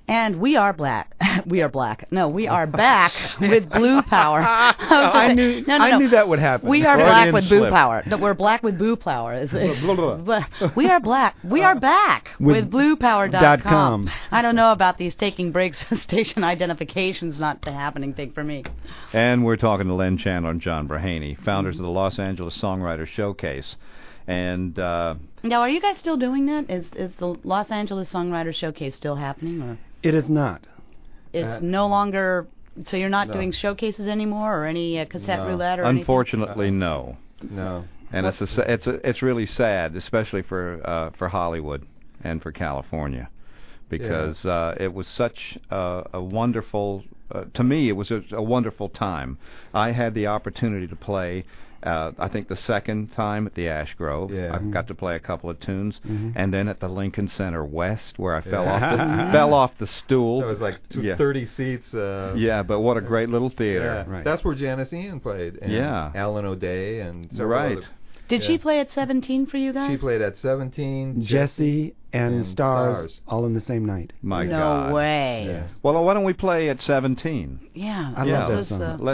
And we are black. We are black. No, we are back with Blue Power. I knew that would happen. We are black with Boo Power. No, we're black with Boo Power. We are black. We are back with BluePower.com. I don't know about these taking breaks station identifications not the happening thing for me. And we're talking to Len Chandler and John Brahaney, founders of the Los Angeles Songwriter Showcase. And now, are you guys still doing that? Is the Los Angeles Songwriter Showcase still happening? Or it is not. It's no longer. So you're not doing showcases anymore, or any cassette roulette, or unfortunately, no. No. And it's really sad, especially for Hollywood and for California, because it was such a wonderful. To me, it was a wonderful time. I had the opportunity to play. I think the second time at the Ash Grove, I got to play a couple of tunes, and then at the Lincoln Center West, where I fell off the stool. That was like 30 seats. But what a great little theater. Yeah. Right. That's where Janice Ian played. And Alan O'Day and several other. Did she play at 17 for you guys? She played at 17. Jesse and Stars all in the same night. My God. No way. Yeah. Well, why don't we play at 17? Yeah. I love that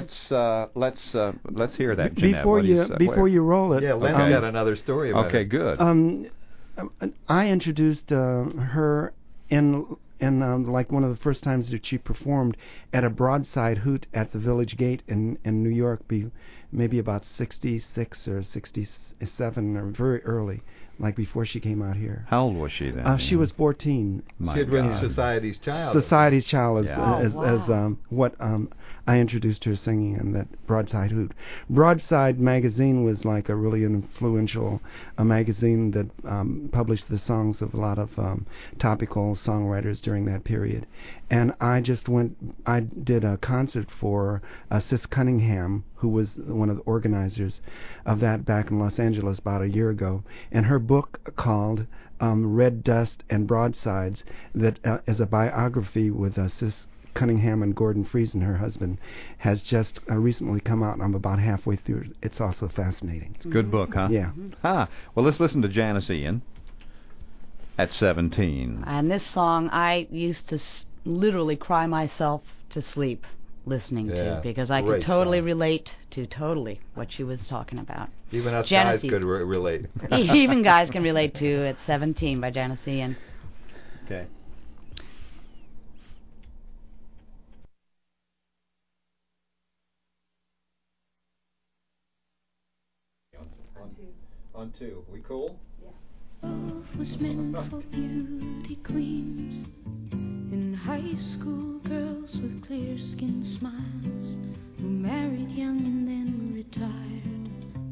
song. Let's hear that, Jeanette. Before you roll it. Yeah, Len's got another story about it. Okay, good. I introduced her in like one of the first times that she performed at a Broadside Hoot at the Village Gate in New York, maybe about 66 or 67 or very early, like before she came out here. How old was she then? She was 14. She had written Society's Child. Society's Child is what I introduced her singing in that Broadside Hoot. Broadside magazine was like a really influential magazine that published the songs of a lot of topical songwriters during that period. And I did a concert for Sis Cunningham, who was one of the organizers of that back in Los Angeles about a year ago. And her book called Red Dust and Broadsides, that is a biography with Sis Cunningham and Gordon Friesen, her husband, has just recently come out, and I'm about halfway through it. It's also fascinating. It's a good book, huh? Yeah. Well, let's listen to Janice Ian at 17. And this song I used to literally cry myself to sleep listening to, because I could totally relate to what she was talking about. Even us guys could relate. Even guys can relate to at 17 by Janice Ian. Okay. On two. We cool? Yeah. Love was meant for beauty queens and high school girls with clear skin smiles who married young and then retired.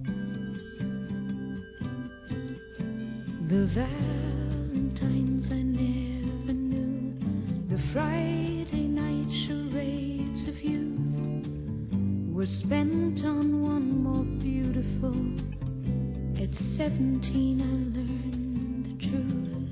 The Valentines I never knew, the Friday night charades of youth were spent on one more beautiful. At 17 I learned the truth.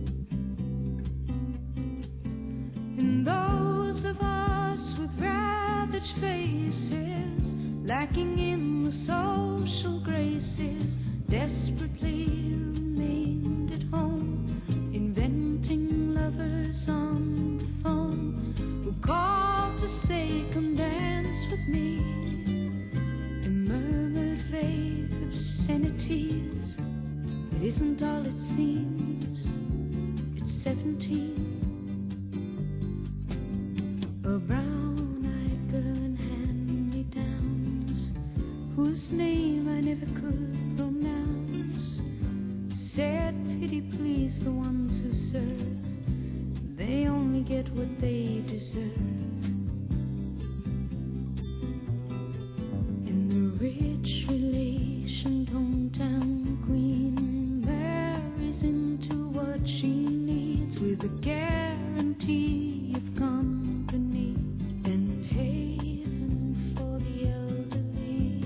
And those of us with ravaged faces, lacking in the social graces, desperately remained at home, inventing lovers on the phone who called to say, come dance with me, and murmured vague obscenities. It isn't all it seems. It's 17. A brown-eyed girl in hand-me-downs, whose name I never could pronounce, said, pity please the ones who serve, they only get what they deserve. In the rich relation hometown queen marries into what she needs, with a guarantee of company and haven for the elderly.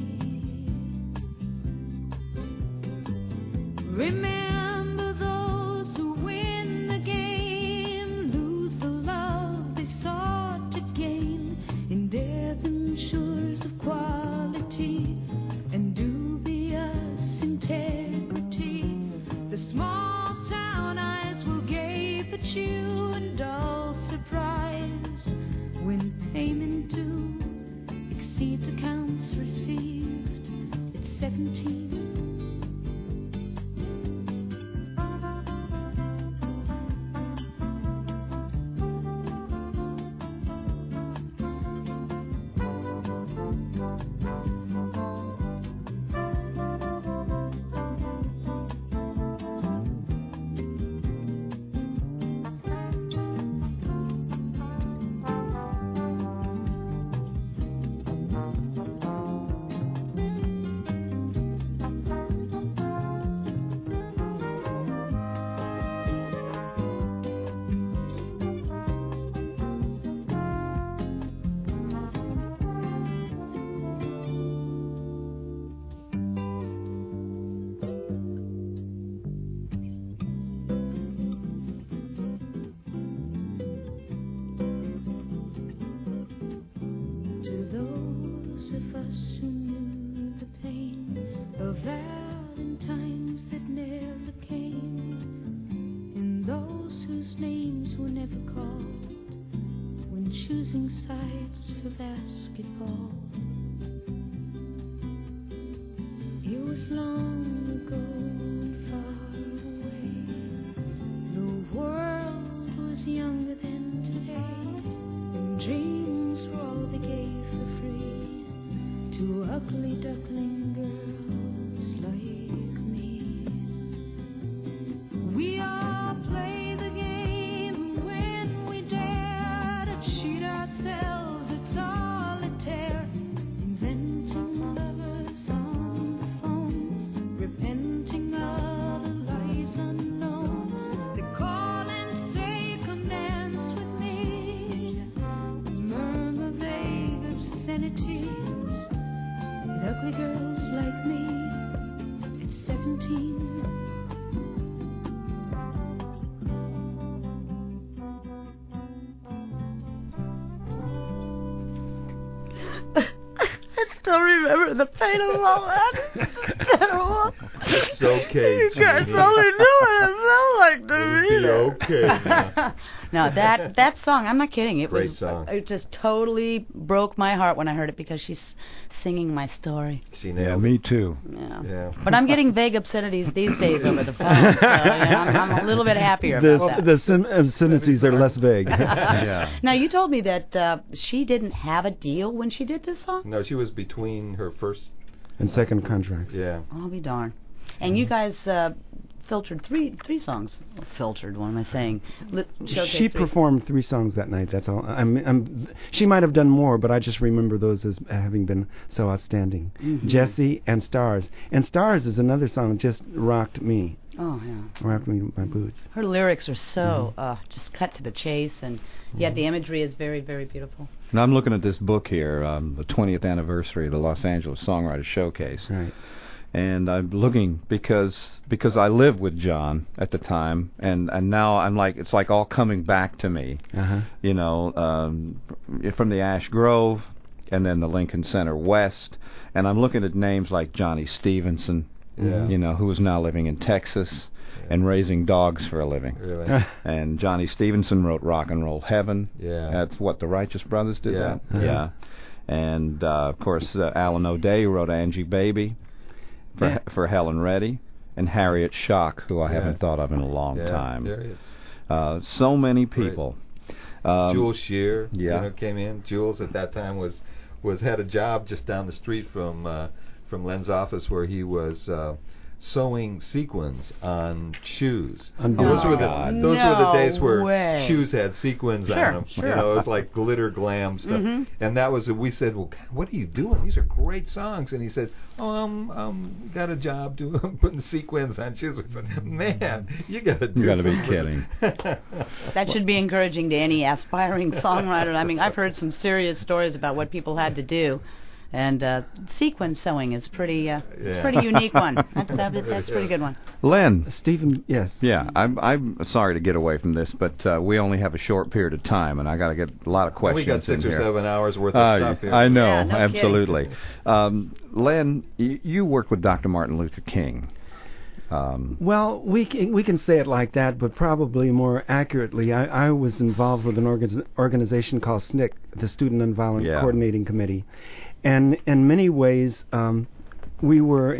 Remember those who win the game lose the love they sought to gain in Devonshires of quality and dubious integrity. The small town eyes will gape at you, and dull surprise choosing sides for basketball. It was long ago and far away. The world was younger than today, and dreams were all they gave for free to ugly duckling girls like me. We all play the game when we dare to cheat ourselves at solitaire, inventing lovers on the phone, repenting of the lives unknown. They call and say, come dance with me, murmur vague obscenities, with ugly girls like me at 17. I still remember the pain of all that. It's okay. You guys only knew what it felt like to me. Okay. No, that song, I'm not kidding. Great song. It just totally broke my heart when I heard it because she's singing my story. Yeah, me too. Yeah. But I'm getting vague obscenities these days over the phone, so I'm a little bit happier about that. The obscenities are less vague. Yeah. Now, you told me that she didn't have a deal when she did this song? No, she was between her first and second contracts. Yeah. I'll be darned. And you guys filtered three songs. Filtered, what am I saying? She performed 3 songs that night, that's all. She might have done more, but I just remember those as having been so outstanding. Mm-hmm. Jessie and Stars. And Stars is another song that just rocked me. Oh, yeah. Rocked me with my boots. Her lyrics are so just cut to the chase, and yet the imagery is very, very beautiful. Now I'm looking at this book here, the 20th anniversary of the Los Angeles Songwriters Showcase. Right. And I'm looking because I lived with John at the time, and now I'm like, it's like all coming back to me. You know, from the Ash Grove, and then the Lincoln Center West, and I'm looking at names like Johnny Stevenson, you know, who is now living in Texas and raising dogs for a living. Really? And Johnny Stevenson wrote Rock and Roll Heaven. Yeah. That's what the Righteous Brothers did. Yeah. That. Yeah. And of course, Alan O'Day wrote Angie Baby for Helen Reddy, and Harriet Schock, who I haven't thought of in a long time. There it is. So many people. Jules Shear, yeah, came in. Jules at that time was had a job just down the street from Len's office, where he was sewing sequins on shoes. Those were the days where shoes had sequins on them. Sure. You know, it was like glitter glam stuff. Mm-hmm. And that was, we said, well, God, what are you doing? These are great songs. And he said, got a job putting sequins on shoes. We said, man, you got to do. You got to be kidding. That should be encouraging to any aspiring songwriter. I mean, I've heard some serious stories about what people had to do. And sequin sewing is pretty unique one. That's a pretty good one. Len. Stephen, yes. Yeah, I'm sorry to get away from this, but we only have a short period of time, and I got to get a lot of questions we got 6 in or here. 7 hours worth of stuff here. I know, yeah, no absolutely. Len, you worked with Dr. Martin Luther King. Well, we can say it like that, but probably more accurately, I was involved with an organization called SNCC, the Student Nonviolent Coordinating Committee. And in many ways, we were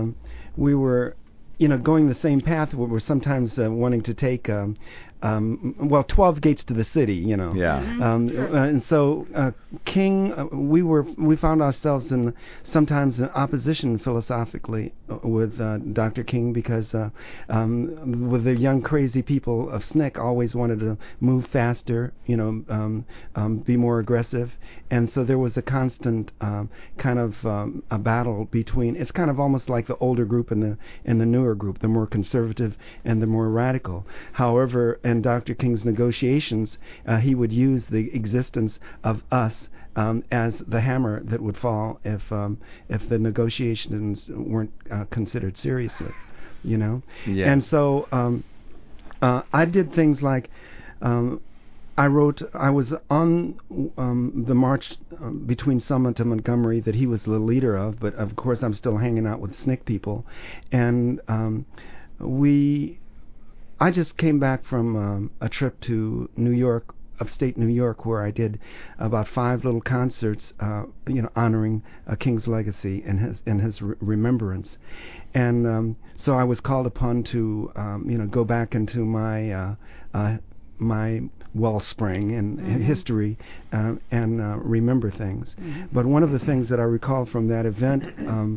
going the same path. We were sometimes wanting to take 12 gates to the city, Yeah. And so King, we found ourselves sometimes in opposition philosophically with Dr. King, because with the young crazy people of SNCC always wanted to move faster, be more aggressive, and so there was a constant kind of a battle between. It's kind of almost like the older group and the newer group, the more conservative and the more radical. However, in Dr. King's negotiations, he would use the existence of us as the hammer that would fall if the negotiations weren't considered seriously, Yeah. And so I did things like I was on the march between Selma to Montgomery that he was the leader of, but of course I'm still hanging out with SNCC people, and I just came back from a trip to New York upstate New York, where I did about 5 little concerts, honoring King's legacy and his remembrance. And so I was called upon to, go back into my my wellspring and history and remember things. But one of the things that I recall from that event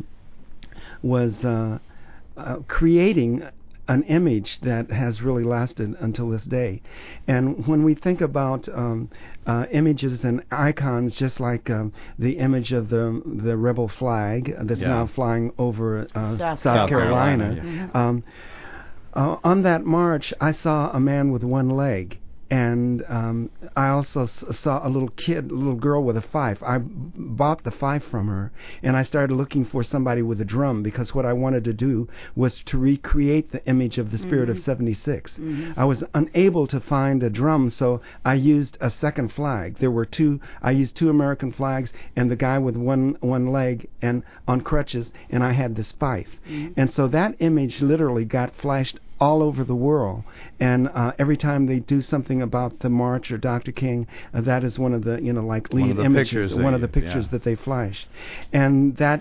was creating an image that has really lasted until this day. And when we think about images and icons, just like the image of the rebel flag that's now flying over South Carolina, on that march, I saw a man with one leg. And I also saw a little girl with a fife. I bought the fife from her, and I started looking for somebody with a drum, because what I wanted to do was to recreate the image of the Spirit of 76. I was unable to find a drum, so I used a second flag. I used 2 American flags and the guy with one leg and on crutches, and I had this fife. And so that image literally got flashed all over the world, and every time they do something about the march or Dr. King, that is one of the lead images, one of the pictures that they flash, and that.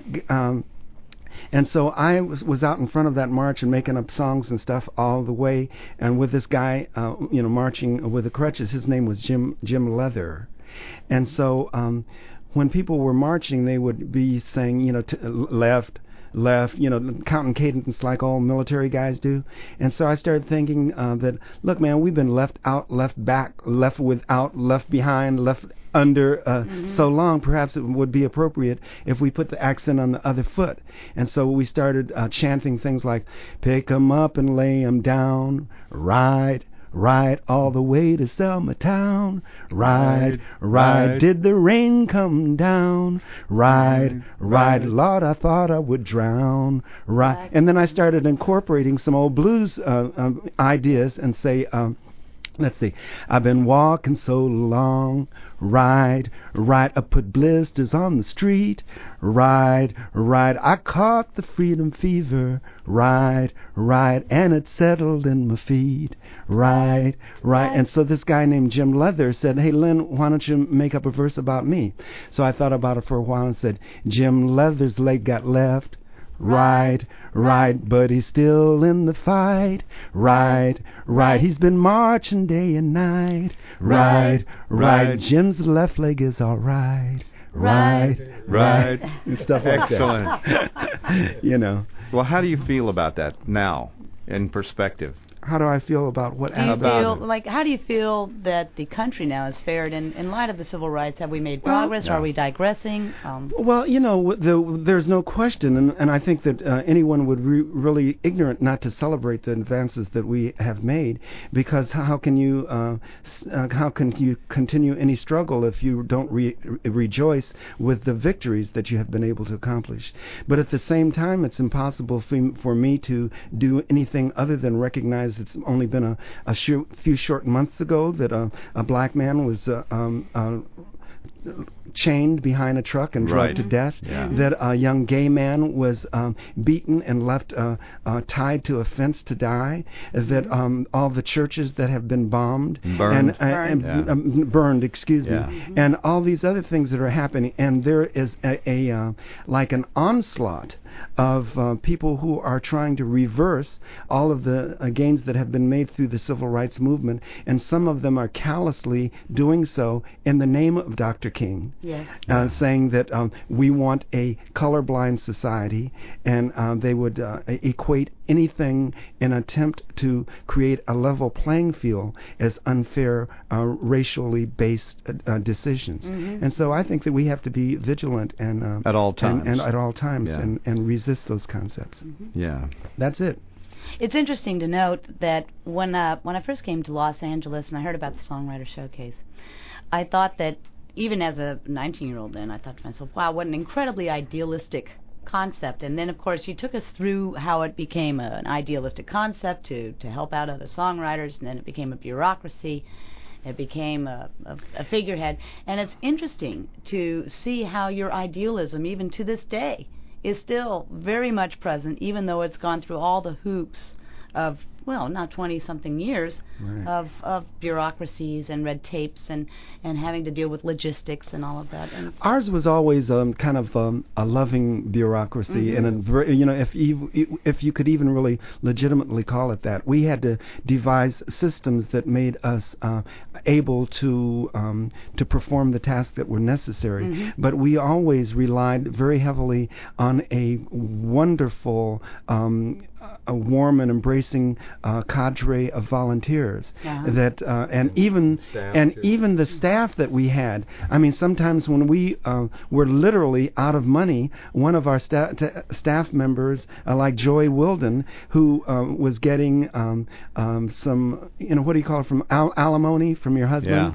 And so I was out in front of that march and making up songs and stuff all the way, and with this guy, marching with the crutches. His name was Jim Leather, and so when people were marching, they would be saying, left, counting cadence like all military guys do. And so I started thinking that, look, man, we've been left out, left back, left without, left behind, left under so long. Perhaps it would be appropriate if we put the accent on the other foot. And so we started chanting things like, pick 'em up and lay 'em down, ride all the way to Selma town. Ride, did the rain come down? Ride, Lord, I thought I would drown. Ride. And then I started incorporating some old blues ideas and say, let's see. I've been walking so long. Ride, I put blisters on the street. Ride, I caught the freedom fever. Ride, and it settled in my feet. Ride. And so this guy named Jim Leather said, hey, Lynn, why don't you make up a verse about me? So I thought about it for a while and said, Jim Leather's leg got left. Ride, but he's still in the fight. Ride, he's been marching day and night. Ride, Jim's left leg is all right. Ride, and stuff like that. Well, how do you feel about that now, in perspective? How do I feel about what? How do you feel that the country now has fared in light of the civil rights? Have we made progress? Are we digressing? Well, there's no question, and I think that anyone would be really ignorant not to celebrate the advances that we have made, because how can you continue any struggle if you don't rejoice with the victories that you have been able to accomplish? But at the same time, it's impossible for me to do anything other than recognize it's only been a few short months ago that a black man was chained behind a truck and drove to death, that a young gay man was beaten and left tied to a fence to die, that all the churches that have been bombed and burned, and all these other things that are happening, and there is a like an onslaught of people who are trying to reverse all of the gains that have been made through the civil rights movement, and some of them are callously doing so in the name of Dr. King, saying that we want a colorblind society, and they would equate anything in an attempt to create a level playing field as unfair, racially based decisions. And so I think that we have to be vigilant and at all times, and resist those concepts. That's it. It's interesting to note that when I first came to Los Angeles and I heard about the Songwriter Showcase, I thought that, even as a 19-year-old then, I thought to myself, wow, what an incredibly idealistic concept. And then, of course, you took us through how it became an idealistic concept to help out other songwriters, and then it became a bureaucracy. It became a figurehead. And it's interesting to see how your idealism, even to this day, is still very much present, even though it's gone through all the hoops of well, now 20-something years of bureaucracies and red tapes and having to deal with logistics and all of that. And ours was always kind of a loving bureaucracy, and a very, if you could even really legitimately call it that. We had to devise systems that made us able to perform the tasks that were necessary. But we always relied very heavily on a wonderful, a warm and embracing cadre of volunteers that and even the staff that we had. I mean, sometimes when we were literally out of money, one of our staff members, like Joy Wilden, who was getting some, what do you call it, from alimony from your husband.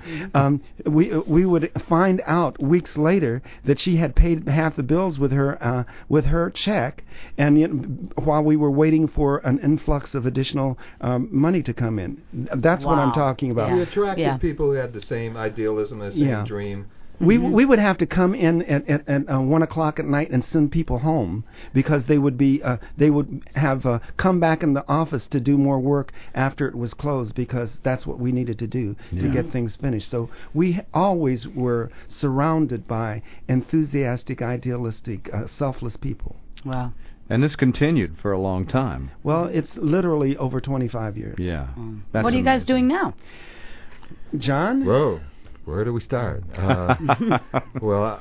We would find out weeks later that she had paid half the bills with her check, and while we were waiting for an influx of additional money to come in. That's what I'm talking about. We attracted people who had the same idealism, the same dream. We would have to come in at 1 o'clock at night and send people home because they would have come back in the office to do more work after it was closed, because that's what we needed to do to get things finished. So we always were surrounded by enthusiastic, idealistic, selfless people. Wow. And this continued for a long time. Well, it's literally over 25 years. Yeah. What are you guys doing now? John? Whoa. Where do we start? Well,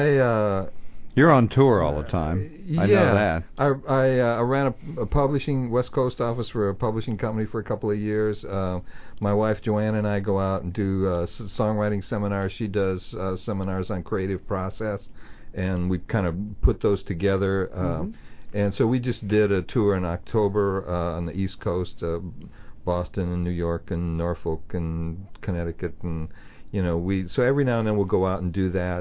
you're on tour all the time. I know that. I ran a publishing West Coast office for a publishing company for a couple of years. My wife Joanna and I go out and do songwriting seminars. She does seminars on creative process, and we kind of put those together. And so we just did a tour in October on the East Coast, Boston and New York and Norfolk and Connecticut, and so every now and then we'll go out and do that.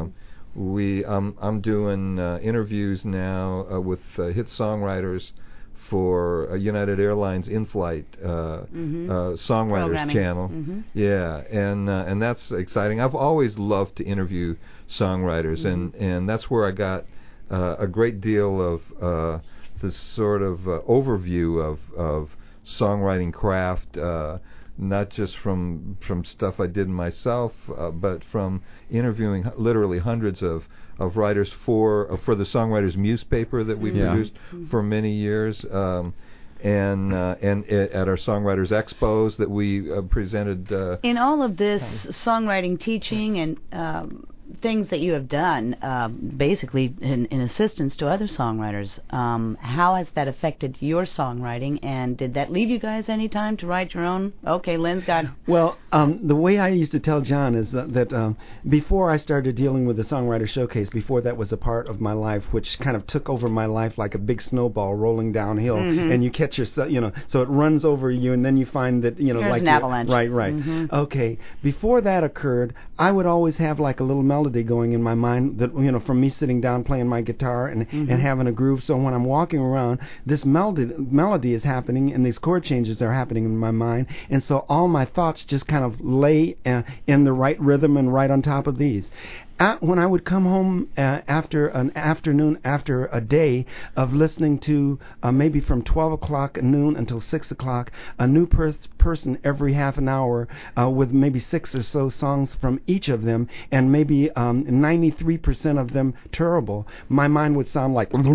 I'm doing interviews now with hit songwriters for United Airlines in-flight songwriters channel. Yeah, and that's exciting. I've always loved to interview songwriters, and that's where I got a great deal of this sort of overview of songwriting craft, not just from stuff I did myself, but from interviewing literally hundreds of writers for the Songwriters Newspaper that we produced for many years, and at our Songwriters Expos that we presented. In all of this songwriting teaching and things that you have done, basically in assistance to other songwriters, how has that affected your songwriting, and did that leave you guys any time to write your own? Okay, Lynn's got... Well, the way I used to tell John is that before I started dealing with the Songwriter Showcase, before that was a part of my life, which kind of took over my life like a big snowball rolling downhill, and you catch yourself, so it runs over you, and then you find that, There's like... an avalanche. Right. Okay, before that occurred, I would always have like a little melody going in my mind that, from me sitting down playing my guitar and having a groove. So when I'm walking around, this melody is happening and these chord changes are happening in my mind, and so all my thoughts just kind of lay in the right rhythm and right on top of these. When I would come home after an afternoon, after a day of listening to maybe from 12 o'clock at noon until 6 o'clock, a new person every half an hour with maybe 6 or so songs from each of them, and maybe 93% of them terrible, my mind would sound like... And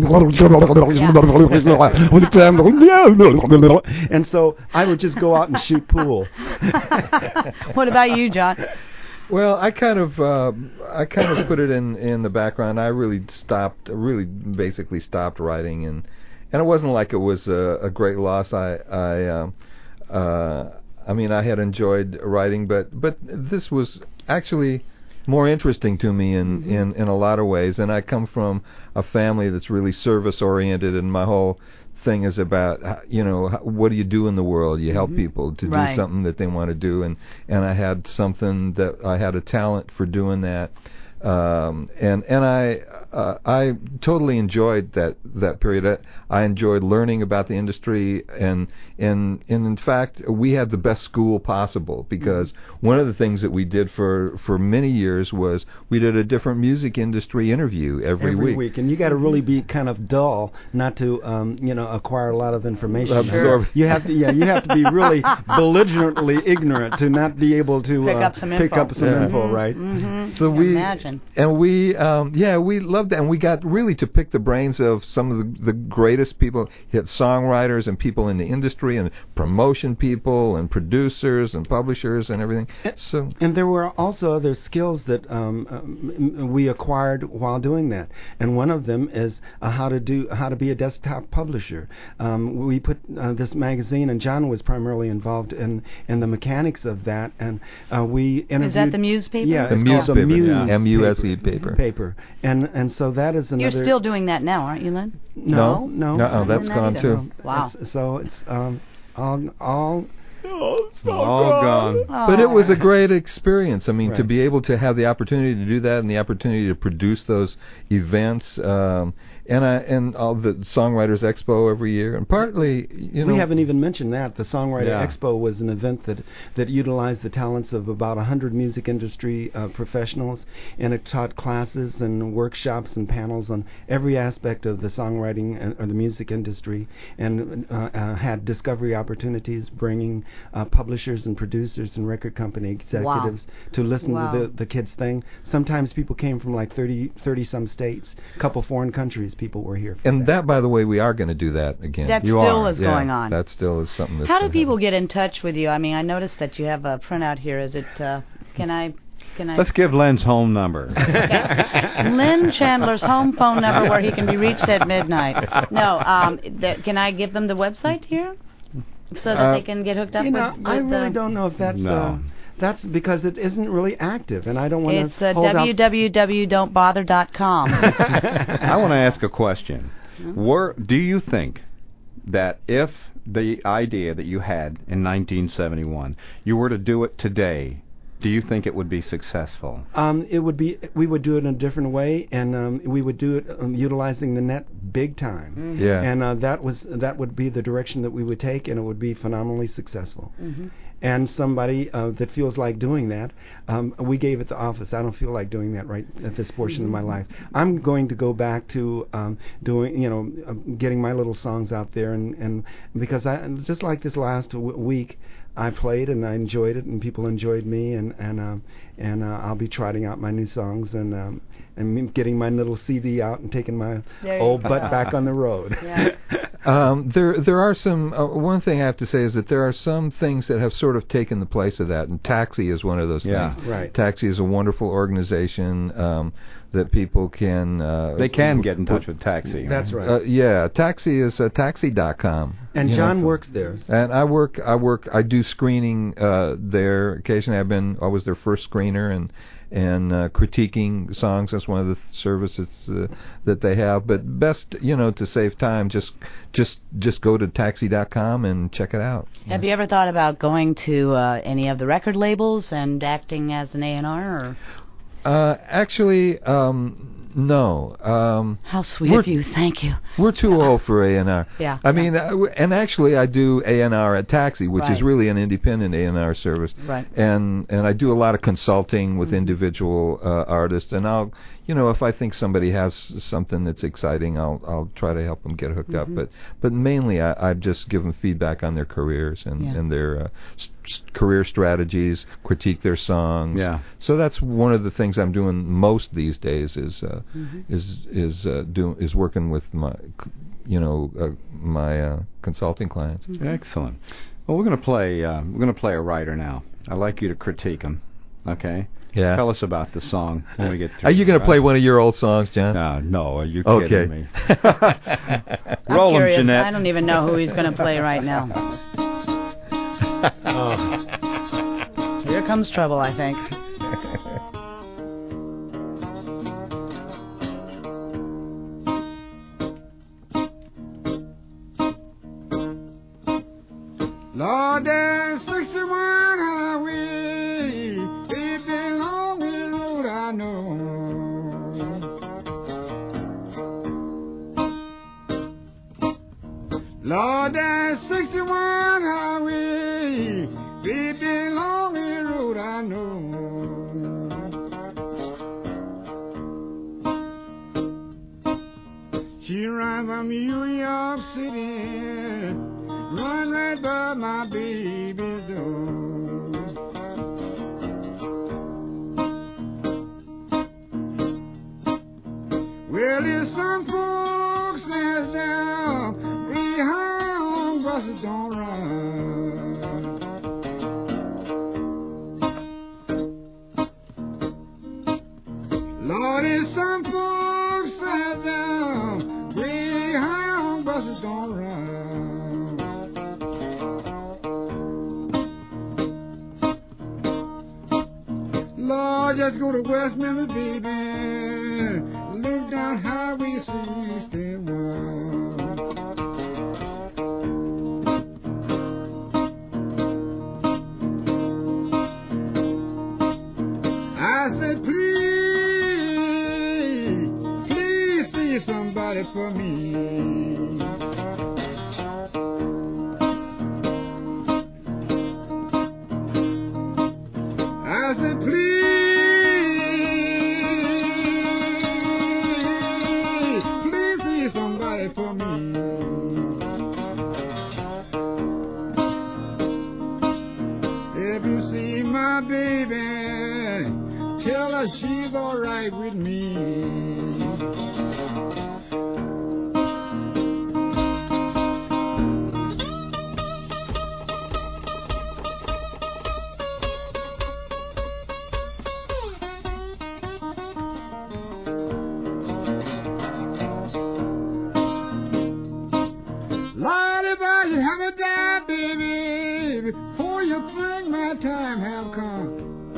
so I would just go out and shoot pool. What about you, John? Well, I kind of put it in the background. I really basically stopped writing, and it wasn't like it was a great loss. I mean, I had enjoyed writing, but this was actually more interesting to me in a lot of ways. And I come from a family that's really service oriented, and my whole thing is about what do you do in the world? You help people to do something that they want to do, and I had something that I had a talent for doing that. I totally enjoyed that period. I enjoyed learning about the industry, and in fact, we had the best school possible, because one of the things that we did for many years was we did a different music industry interview every week. And you got to really be kind of dull not to acquire a lot of information. Absorb. You have to be really belligerently ignorant to not be able to pick up some info, right? Mm-hmm. So we imagine. And we loved that, and we got really to pick the brains of some of the greatest people, hit songwriters and people in the industry, and promotion people and producers and publishers and everything. And there were also other skills that we acquired while doing that, and one of them is how to be a desktop publisher. We put this magazine, and John was primarily involved in the mechanics of that, and we interviewed. Is that the Muse paper? Yeah, the Muse paper, MUSE paper. And so that is another. You're still doing that now, aren't you, Len? No, that's gone too. Wow. So it's all gone. But it was a great experience. I mean, to be able to have the opportunity to do that and the opportunity to produce those events, and all the Songwriters Expo every year, and partly, we haven't even mentioned that the Songwriter Expo was an event that utilized the talents of about 100 music industry professionals, and it taught classes and workshops and panels on every aspect of the songwriting or the music industry, and had discovery opportunities, bringing publishers and producers and record company executives to listen to the kids' thing. Sometimes people came from like 30 some states, a couple foreign countries. People were here. And that, by the way, we are going to do that again. That still is going on. That still is something that's How do people get in touch with you? I mean, I noticed that you have a printout here. Is it, can I... Let's give Len's home number. Len Chandler's home phone number, where he can be reached at midnight. No, can I give them the website here? So that they can get hooked up with I really don't know if that's... That's because it isn't really active, and I don't want to. It's www.don'tbother.com. I want to ask a question. Do you think that if the idea that you had in 1971, you were to do it today, do you think it would be successful? It would be. We would do it in a different way, and we would do it utilizing the net big time. Mm-hmm. Yeah. And that would be the direction that we would take, and it would be phenomenally successful. Mm-hmm. And somebody that feels like doing that, we gave it the office. I don't feel like doing that right at this portion of my life. I'm going to go back to doing, getting my little songs out there, and because I just like this last week. I played and I enjoyed it, and people enjoyed me, and I'll be trotting out my new songs and getting my little CD out and taking my old butt back on the road. Yeah. There are some. One thing I have to say is that there are some things that have sort of taken the place of that, and Taxi is one of those things. Right. Taxi is a wonderful organization that people can. They can get in touch with Taxi. That's right. Yeah, Taxi is taxi.com. And John works there. And I I do screening there occasionally. I was their first screener and critiquing songs. That's one of the services that they have. But best, to save time, just go to taxi.com and check it out. Have you ever thought about going to any of the record labels and acting as an A&R? Actually, no. How sweet of you! Thank you. We're too old for A&R. Yeah. I mean, and actually, I do A&R at Taxi, which is really an independent A&R service. Right. And I do a lot of consulting with individual artists, and I'll, if I think somebody has something that's exciting, I'll try to help them get hooked up. But mainly, I just give them feedback on their careers and their career strategies, critique their songs. Yeah. So that's one of the things I'm doing most these days is working with my my consulting clients. Excellent. Well, we're going to play a writer now. I'd like you to critique him. Okay. Yeah. Tell us about the song when we get through. Are you going to play one of your old songs, John? No. Are you kidding me? Roll him, Jeanette. I don't even know who he's going to play right now. Here comes trouble, I think. Lord, there's 61 highway, it's a long road I know. Lord, that 61 highway, baby, lonely road I know. She runs from New York City, run right by my baby's door. Well, there's some folks that's down behind buses don't run. Lord, there's some folks that's down behind buses don't run. Lord, just go to West Memphis, baby. Look down Highway 61. I said, please see somebody for me. I said, please see somebody for me. If you see my baby, tell her she's all right with me. Lord, if I have a die, baby, before you think my time have come.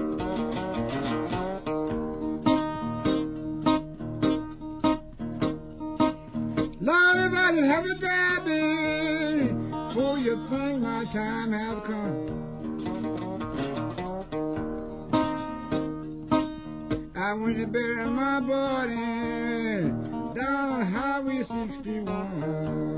Lord, if I have a die, baby, before you think my time have come. I went to bury my body down on Highway 61.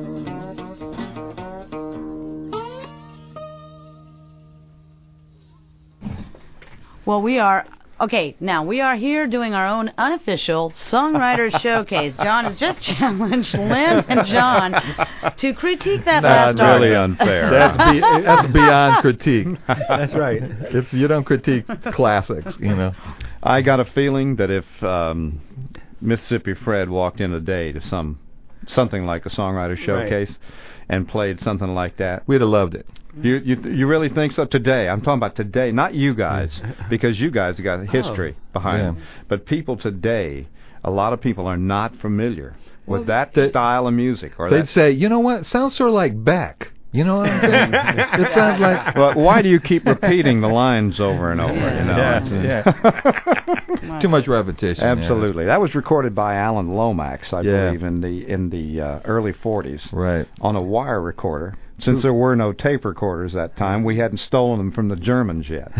Well, we are here doing our own unofficial songwriter showcase. John has just challenged Lynn and John to critique that last artist. Really artist. unfair. That's beyond critique. That's right. You don't critique classics, you know. I got a feeling that if Mississippi Fred walked in today to something like a songwriter showcase and played something like that, we'd have loved it. You really think so? Today, I'm talking about today, not you guys, because you guys have got history behind them. But people today, a lot of people are not familiar with that style of music. Or they'd say, you know what? It sounds sort of like Beck. You know what I'm saying? It sounds like... Well, why do you keep repeating the lines over and over? You know? Too much repetition. Absolutely. That was recorded by Alan Lomax, I believe, in the early 40s. Right. On a wire recorder. Since there were no tape recorders at that time, we hadn't stolen them from the Germans yet.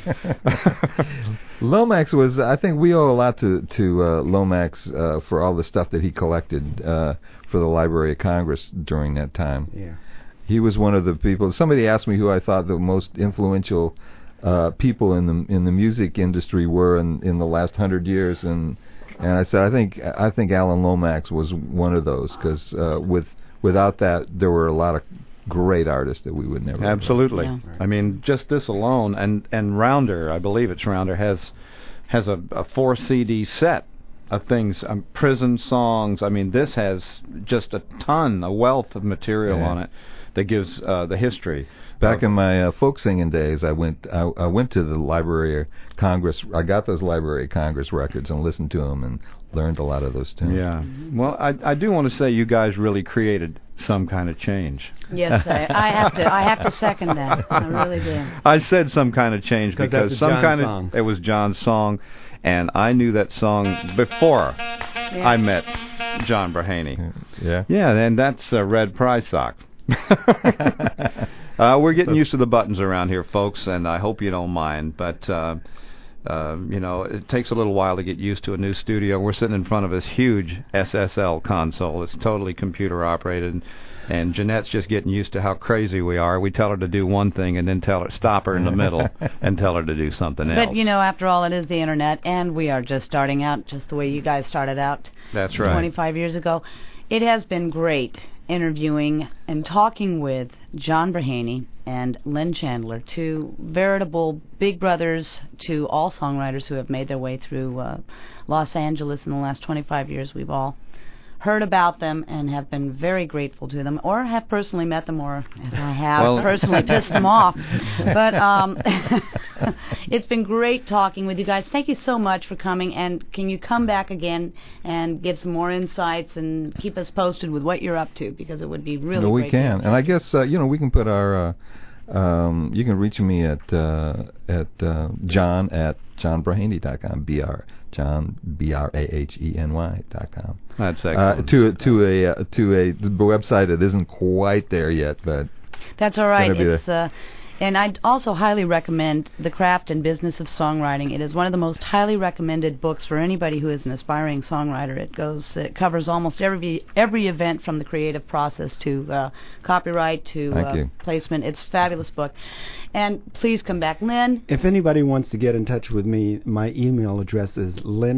Lomax was, I think we owe a lot to Lomax for all the stuff that he collected for the Library of Congress during that time. Yeah. He was one of the people. Somebody asked me who I thought the most influential people in the music industry were in the last 100 years, and I said I think Alan Lomax was one of those, because without that there were a lot of great artists that we would never. Absolutely. Yeah. I mean, just this alone, and Rounder, I believe it's Rounder, has a 4 CD set of things, prison songs. I mean, this has just a wealth of material on it that gives the history. Back in my folk singing days, I went to the Library of Congress. I got those Library of Congress records and listened to them and learned a lot of those tunes. Yeah. Well, I do want to say you guys really created some kind of change. Yes, I have to second that. I really do. I said some kind of change because it was John's song, and I knew that song before I met John Breheny. Yeah. Yeah, and that's Red Prize Sock. We're getting used to the buttons around here, folks, and I hope you don't mind. But it takes a little while to get used to a new studio. We're sitting in front of this huge SSL console. It's totally computer operated. And Jeanette's just getting used to how crazy we are. We tell her to do one thing and then stop her in the middle and tell her to do something else. But, after all, it is the Internet, and we are just starting out just the way you guys started out. That's right. 25 years ago. It has been great interviewing and talking with John Breheny and Lynn Chandler, two veritable big brothers to all songwriters who have made their way through Los Angeles in the last 25 years. We've all heard about them and have been very grateful to them, or have personally met them, or as I have personally pissed them off. But it's been great talking with you guys. Thank you so much for coming, and can you come back again and give some more insights and keep us posted with what you're up to, because it would be really great. We can, and I guess we can put our you can reach me at John@johnbraheny.com, John BRAHENY.com. That's excellent. To a website that isn't quite there yet, but that's all right. It's and I'd also highly recommend The Craft and Business of Songwriting. It is one of the most highly recommended books for anybody who is an aspiring songwriter. It covers almost every event from the creative process to copyright to placement. It's a fabulous book. And please come back. Lynn? If anybody wants to get in touch with me, my email address is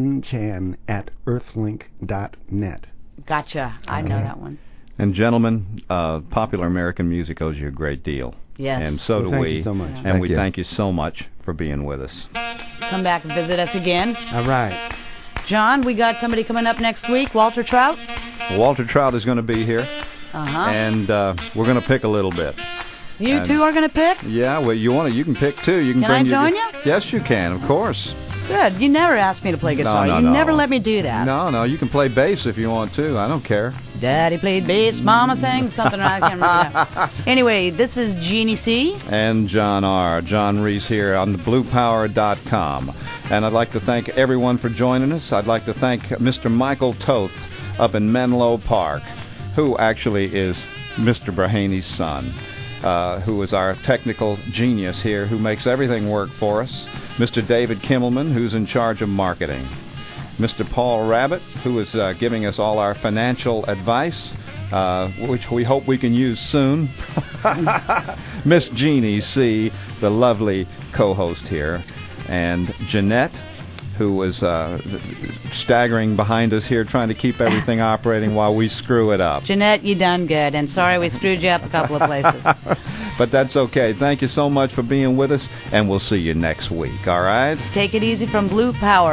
lynchan@earthlink.net. Gotcha. I know that one. And gentlemen, popular American music owes you a great deal. Yes. And so do we. Thank you so much. And we thank you so much for being with us. Come back and visit us again. All right. John, we got somebody coming up next week, Walter Trout. Walter Trout is going to be here. Uh-huh. And we're going to pick a little bit. You two are going to pick? Yeah, well, you can pick too. You can I join you? Yes, you can, of course. Good. You never asked me to play guitar. No. You never let me do that. No, you can play bass if you want to. I don't care. Daddy played bass, Mama sang something. I can't remember that. Anyway, this is Jeannie C. And John R. John Reese here on thebluepower.com. And I'd like to thank everyone for joining us. I'd like to thank Mr. Michael Toth up in Menlo Park, who actually is Mr. Breheny's son. Who is our technical genius here, who makes everything work for us. Mr. David Kimmelman, who's in charge of marketing. Mr. Paul Rabbit, who is giving us all our financial advice, which we hope we can use soon. Miss Jeannie C., the lovely co-host here. And Jeanette, who was staggering behind us here, trying to keep everything operating while we screw it up. Jeanette, you done good, and sorry we screwed you up a couple of places. But that's okay. Thank you so much for being with us, and we'll see you next week, all right? Take it easy from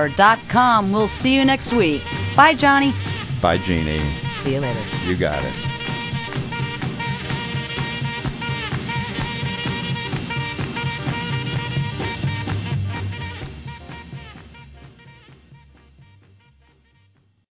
bluepower.com. We'll see you next week. Bye, Johnny. Bye, Jeannie. See you later. You got it.